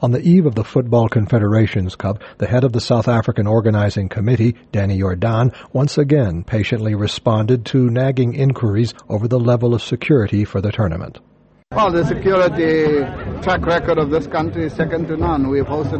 On the eve of the Football Confederations Cup, the head of the South African Organizing Committee, Danny Jordaan, once again patiently responded to nagging inquiries over the level of security for the tournament. Well, the security track record of this country is second to none. We have hosted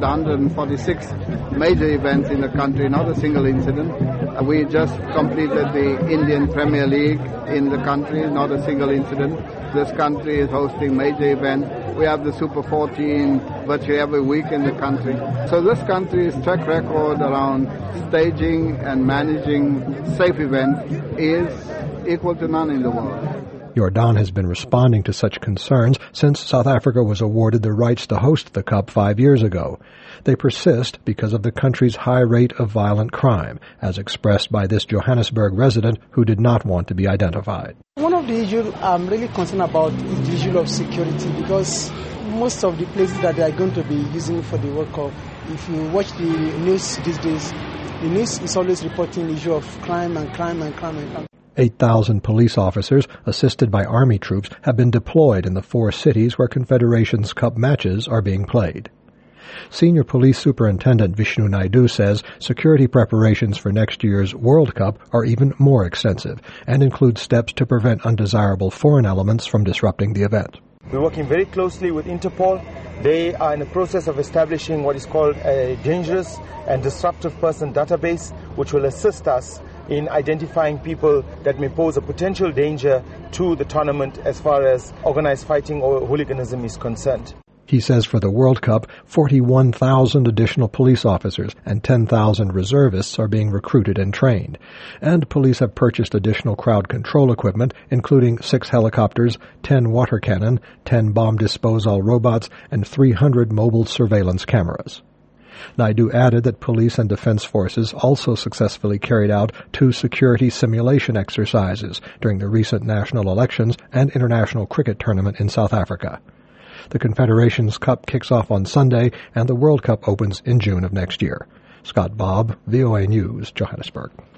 146 major events in the country, not a single incident. We just completed the Indian Premier League in the country, not a single incident. This country is hosting major events. We have the Super 14 virtually every week in the country. So this country's track record around staging and managing safe events is equal to none in the world. Jordaan has been responding to such concerns since South Africa was awarded the rights to host the Cup 5 years ago. They persist because of the country's high rate of violent crime, as expressed by this Johannesburg resident who did not want to be identified. One of the issues I'm really concerned about is the issue of security, because most of the places that they are going to be using for the World Cup, if you watch the news these days, the news is always reporting the issue of crime and crime and crime and crime. 8,000 police officers, assisted by Army troops, have been deployed in the 4 cities where Confederations Cup matches are being played. Senior Police Superintendent Vishnu Naidu says security preparations for next year's World Cup are even more extensive and include steps to prevent undesirable foreign elements from disrupting the event. We're working very closely with Interpol. They are in the process of establishing what is called a dangerous and disruptive person database, which will assist us in identifying people that may pose a potential danger to the tournament as far as organized fighting or hooliganism is concerned. He says for the World Cup, 41,000 additional police officers and 10,000 reservists are being recruited and trained. And police have purchased additional crowd control equipment, including 6 helicopters, 10 water cannon, 10 bomb disposal robots, and 300 mobile surveillance cameras. Naidu added that police and defense forces also successfully carried out 2 security simulation exercises during the recent national elections and international cricket tournament in South Africa. The Confederations Cup kicks off on Sunday, and the World Cup opens in June of next year. Scott Bobb, VOA News, Johannesburg.